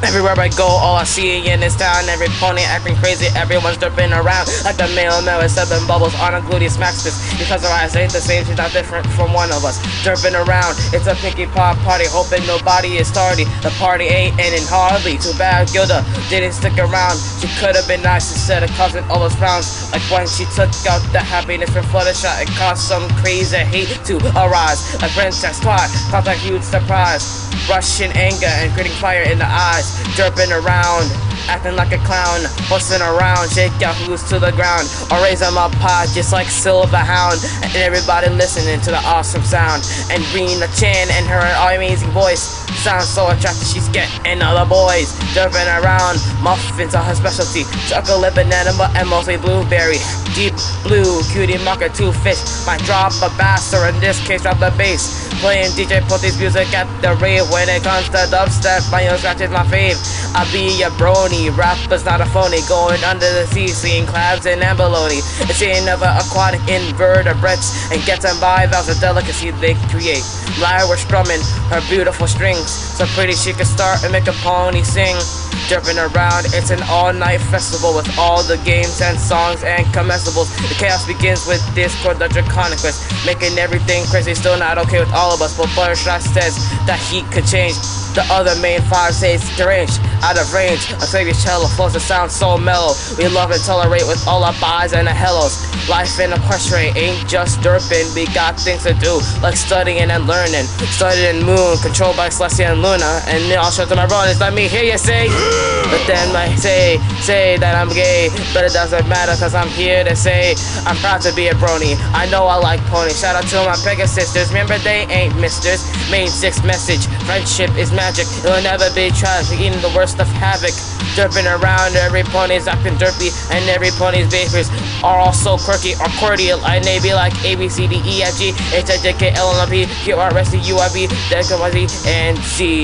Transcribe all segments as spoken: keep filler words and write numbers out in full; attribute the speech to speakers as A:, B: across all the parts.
A: Everywhere I go, all I see in this town, every pony acting crazy, everyone's dripping around like the mailman with seven bubbles on a gluteus maximus. Because our eyes ain't the same, she's not different from one of us. Dripping around, it's a pinky pop party, hoping nobody is tardy. The party ain't ending hardly. Too bad Gilda didn't stick around. She could have been nice instead of causing all those frowns. Like when she took out the happiness from Fluttershy, it caused some crazy hate to arise. A princess twat caused a huge surprise. Rushing anger and gritting fire in the eyes. Derping around, acting like a clown, busting around, shake your hooves to the ground, or raise them up high just like Silver Hound, and everybody listening to the awesome sound. And Rena Chan and her amazing voice sounds so attractive, she's getting other boys. Derping around, muffins are her specialty, chocolate, banana, and mostly blueberry. Deep blue, cutie marker, two fish, might drop a bass, or in this case drop the bass. Playing D J Potty's music at the rave. When it comes to dubstep, my own scratch is my fave. I be a brony, rapper's not a phony, going under the sea, seeing crabs and abalone. It's seeing other aquatic invertebrates, and getting by, that's a delicacy they create. Lyra strumming her beautiful strings, so pretty she could start and make a pony sing. Jumping around, it's an all-night festival with all the games and songs and comestibles. The chaos begins with Discord, the Draconic Quest, making everything crazy, still not okay with all of us. But Fluttershy says that he could change. The other main five says deranged, out of range. A favorite cello flows, it sounds so mellow. We love and tolerate with all our buys and the hellos. Life in Equestria ain't just derping, we got things to do, like studying and learning. Studying Moon, controlled by Celestia and Luna. And then I'll show to my brothers, let me hear you say. But then I say, say that I'm gay, but it doesn't matter cause I'm here to say I'm proud to be a brony. I know I like ponies. Shout out to my Pegasus sisters, remember they ain't misters. Main six message, friendship is magic, it'll never be tragic, eating the worst of havoc. Derping around, every pony's acting derpy, and every pony's behaviors are all so quirky or cordial. And they be like A, B, C, D, E, F, G, H, I, J, K, L, M, N, P, Q, R, S, T, U, I, V, W, X, Y, Z, and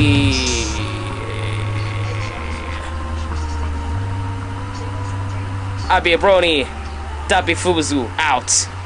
A: Z. I be a brony. That be Fubuzu. Out.